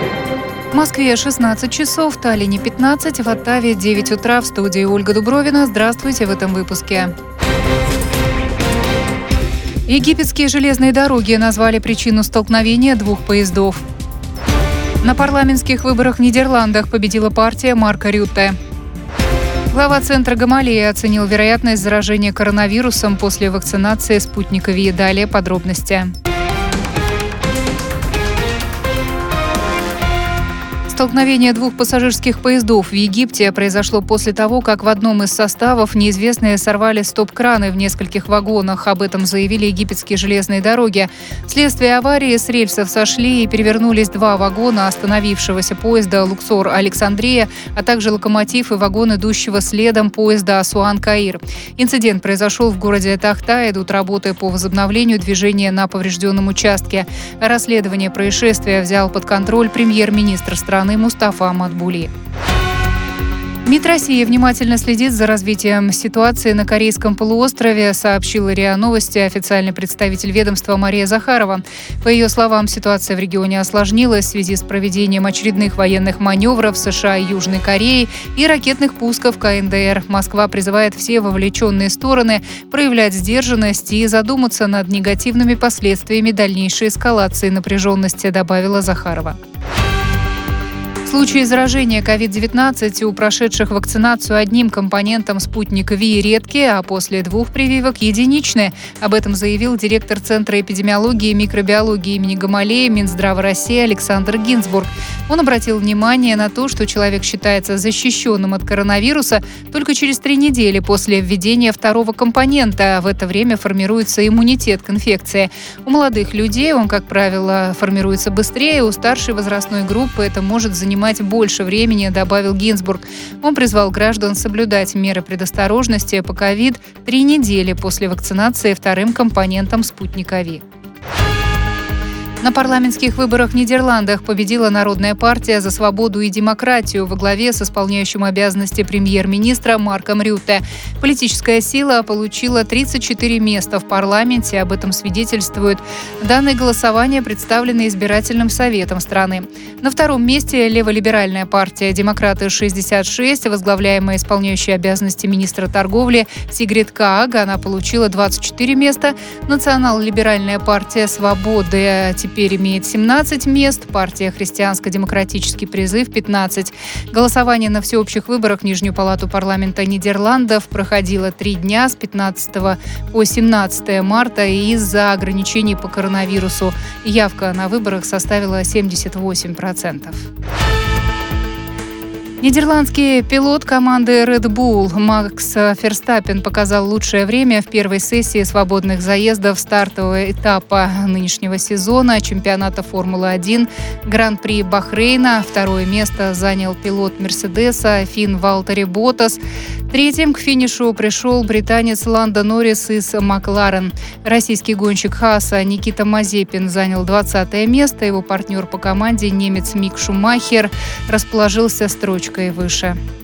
В Москве 16 часов, в Таллине 15, в Оттаве 9 утра. В студии Ольга Дубровина. Здравствуйте в этом выпуске. Египетские железные дороги назвали причину столкновения двух поездов. На парламентских выборах в Нидерландах победила партия Марка Рютте. Глава центра Гамалея оценил вероятность заражения коронавирусом после вакцинации «Спутник Ви». Далее подробности. Столкновение двух пассажирских поездов в Египте произошло после того, как в одном из составов неизвестные сорвали стоп-краны в нескольких вагонах. Об этом заявили египетские железные дороги. Вследствие аварии с рельсов сошли и перевернулись два вагона остановившегося поезда «Луксор-Александрия», а также локомотив и вагон идущего следом поезда «Асуан-Каир». Инцидент произошел в городе Тахта. Идут работы по возобновлению движения на поврежденном участке. Расследование происшествия взял под контроль премьер-министр страны Мустафа Мадбули. МИД России внимательно следит за развитием ситуации на Корейском полуострове, сообщила РИА Новости официальный представитель ведомства Мария Захарова. По ее словам, ситуация в регионе осложнилась в связи с проведением очередных военных маневров США и Южной Кореи и ракетных пусков КНДР. Москва призывает все вовлеченные стороны проявлять сдержанность и задуматься над негативными последствиями дальнейшей эскалации напряженности, добавила Захарова. Случаи заражения COVID-19 у прошедших вакцинацию одним компонентом «Спутник Ви» редкие, а после двух прививок единичные. Об этом заявил директор Центра эпидемиологии и микробиологии имени Гамалея Минздрава России Александр Гинзбург. Он обратил внимание на то, что человек считается защищенным от коронавируса только через 3 недели после введения второго компонента. В это время формируется иммунитет к инфекции. У молодых людей он, как правило, формируется быстрее, у старшей возрастной группы это может занимать больше времени, добавил Гинзбург. Он призвал граждан соблюдать меры предосторожности по ковид 3 недели после вакцинации вторым компонентом «Спутника Ви». На парламентских выборах в Нидерландах победила Народная партия за свободу и демократию во главе с исполняющим обязанности премьер-министра Марком Рютте. Политическая сила получила 34 места в парламенте. Об этом свидетельствуют данные голосования, представленные избирательным советом страны. На втором месте леволиберальная партия «Демократы» 66, возглавляемая исполняющей обязанности министра торговли Сигрид Кааг. Она получила 24 места. Национал-либеральная партия «Свободы» теперь имеет 17 мест, партия «Христианско-демократический призыв» 15. Голосование на всеобщих выборах в Нижнюю палату парламента Нидерландов проходило 3 дня с 15 по 17 марта из-за ограничений по коронавирусу. Явка на выборах составила 78%. Нидерландский пилот команды Red Bull Макс Ферстаппен показал лучшее время в первой сессии свободных заездов стартового этапа нынешнего сезона чемпионата Формулы-1 Гран-при Бахрейна. Второе место занял пилот Мерседеса Финн Валтери Боттас. Третьим к финишу пришел британец Ландо Норрис из Макларен. Российский гонщик Хааса Никита Мазепин занял 20 место. Его партнер по команде немец Мик Шумахер расположился строчкой выше.